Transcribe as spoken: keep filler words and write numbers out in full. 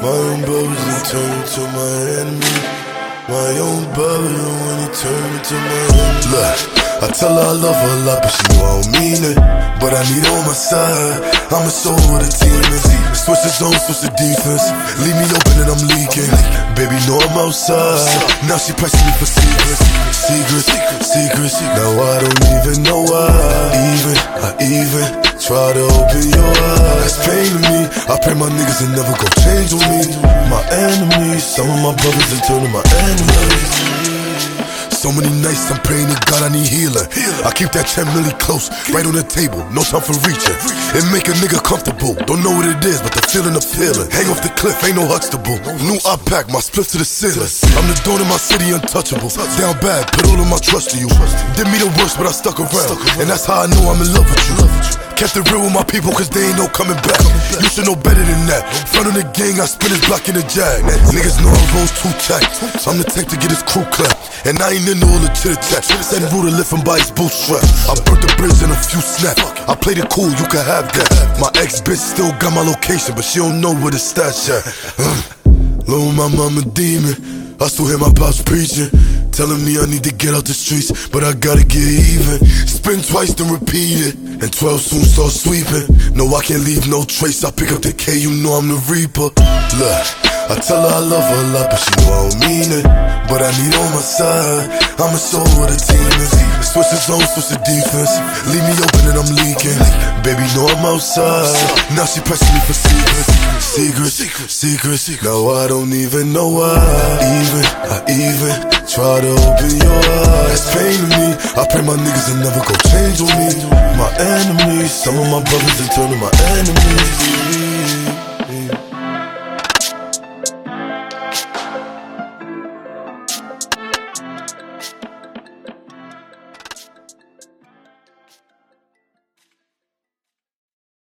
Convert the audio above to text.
My own brothers and turn into my enemy. My own brother when he turn into my enemy. Look, I tell her I love her a lot, but she know I don't mean it. But I need her on my side. I'm a soul with a team. Switch the zone, switch the defense. Leave me open and I'm leaking. Baby, know I'm outside. Now she pressing me for secrets. Secrets, secrets. Now I don't even know why. Even, I even try to open your eyes. That's pain to me. I pray my niggas will never go change on me. My enemies, some of my brothers are turning my enemies. So many nights I'm praying to God I need healing. I keep that ten milli close, right on the table, no time for reaching. It make a nigga comfortable, don't know what it is, but the feeling of feeling. Hang off the cliff, ain't no Huxtable. New I pack, my split to the ceiling. I'm the dawn in my city, untouchable. Down bad, put all of my trust to you. Did me the worst, but I stuck around, and that's how I know I'm in love with you. Kept it real with my people, cause they ain't no coming back. You should know better than that. Front of the gang, I spin his block in the jag. Niggas know I roll too tight. I'm the type to get his crew clapped, and I ain't into all the chit chat. Send Ruda lift him by his bootstrap. I burnt the bridge in a few snaps. I played it cool, you can have that. My ex bitch still got my location, but she don't know where the stash at. uh. Little my mama demon, I still hear my pops preaching, telling me I need to get out the streets, but I gotta get even. Spin twice then repeat it, and twelve soon start sweeping. No, I can't leave no trace, I pick up the K, you know I'm the reaper. Look, I tell her I love her a lot, but she know I don't mean it. But I need on my side, I'm a soul with a team. Switch the zone, switch the defense. Leave me open and I'm leaking. Baby, know I'm outside. Now she pressing me for secrets. Secrets, secrets. Now I don't even know why. Even, I even try to open your eyes. That's pain to me. I pray my niggas will never go change on me. My enemies, some of my brothers are turning my enemies.